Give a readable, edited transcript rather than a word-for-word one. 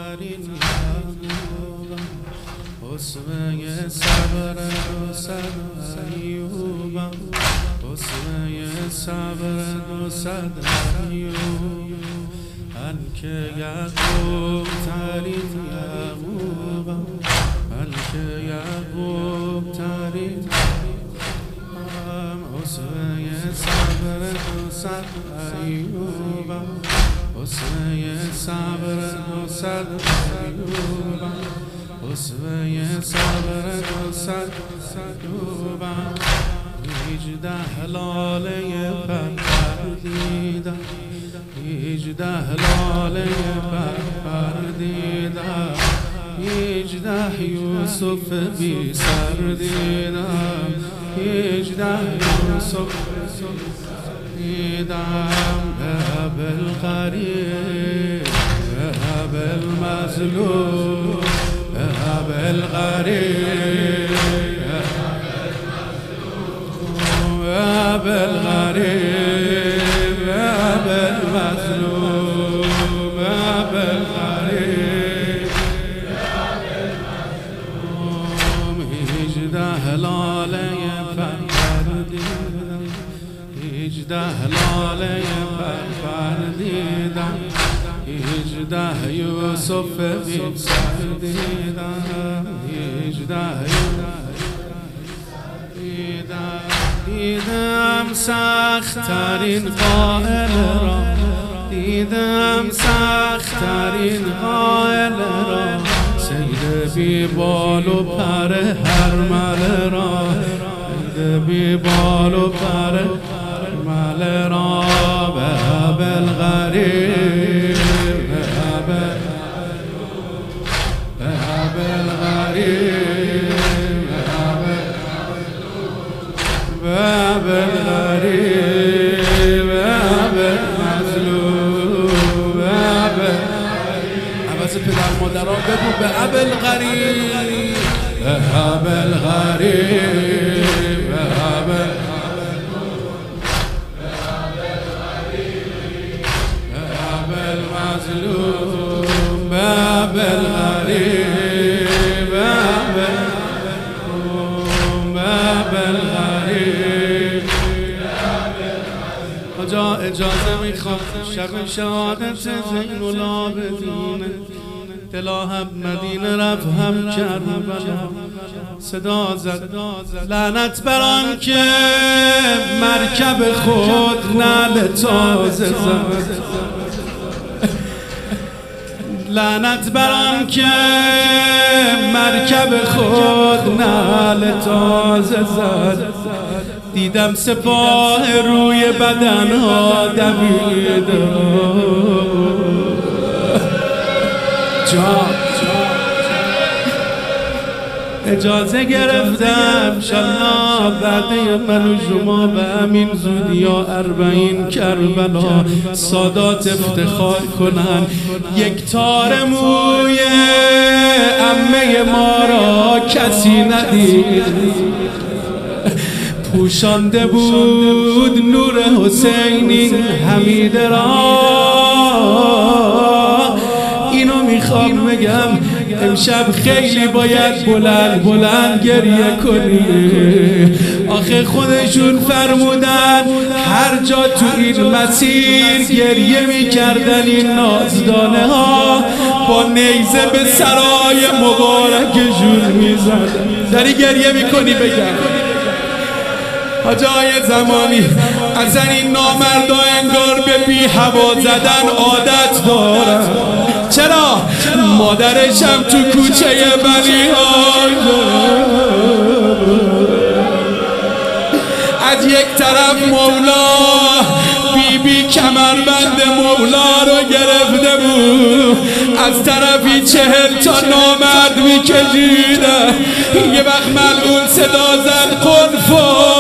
ترین یعقوبم، اسوه صبر دو صد ایوبم، اسوه صبر دو صد ایوبم. من که یعقوب ترین یعقوبم، من که یعقوب ترین اسوه صبر دو صد ایوبم، اسوه صبر دو صد ایوبم، اسوه صبر دو صد ایوبم. 18 لاله پر دیدم، 18 لاله پر دیدم، 18 یوسف بی سر دیدم، 18 یوسف دیدم. به الغریب به المظلوم، به الغریب به الغریب به المظلوم، به الغریب 18 لاله پر دیدم، 18 لاله پر دیدم، 18 یوسف بی سر دیدم، 18 دیدم سخت ترین قائل را، دیدم سخت ترین قائل را، سید بی بال و پر هرمل را، سید بی بال و پر هرمل را. به الغریب به الغریب به الغریب به المظلوم، عوض پدر مادران بگو به الغریب، به الغریب به المظلوم، به الغریب اجازه میخواد شب شهادت زین العابدین دلا هم مدینه رفت هم کربلا. صدا زد لعنت بران که مرکب خود نعل تازه زد، لعنت بران که مرکب خود نعل تازه زد. دیدم سپاه روی بدنها دویده، اجازه گرفتم انشالله بعد من و شما به همین زودی یا 40 کربلا سادات افتخار کنن. یک تار موی عمه ما را کسی ندید، پوشانده بود نور حسینی حمیده را. اینو میخوام بگم امشب خیلی باید بلند بلند گریه کنی. آخه خودشون فرمودن هر جا تو این مسیر گریه میکردن این نازدانه ها با نیزه به سرای مبارکشون میزدن. داری گریه میکنی بگم حاجای زمانی اصلا این نامردا انگار به بی هوا زدن عادت دارن. چرا؟ مادرشم تو کوچه بنی از یک طرف مولا بی کمربند مولا رو گرفته بود، از طرفی 40 تا نامرد میکشیده. یه وقت ملعون صدا زد قرفا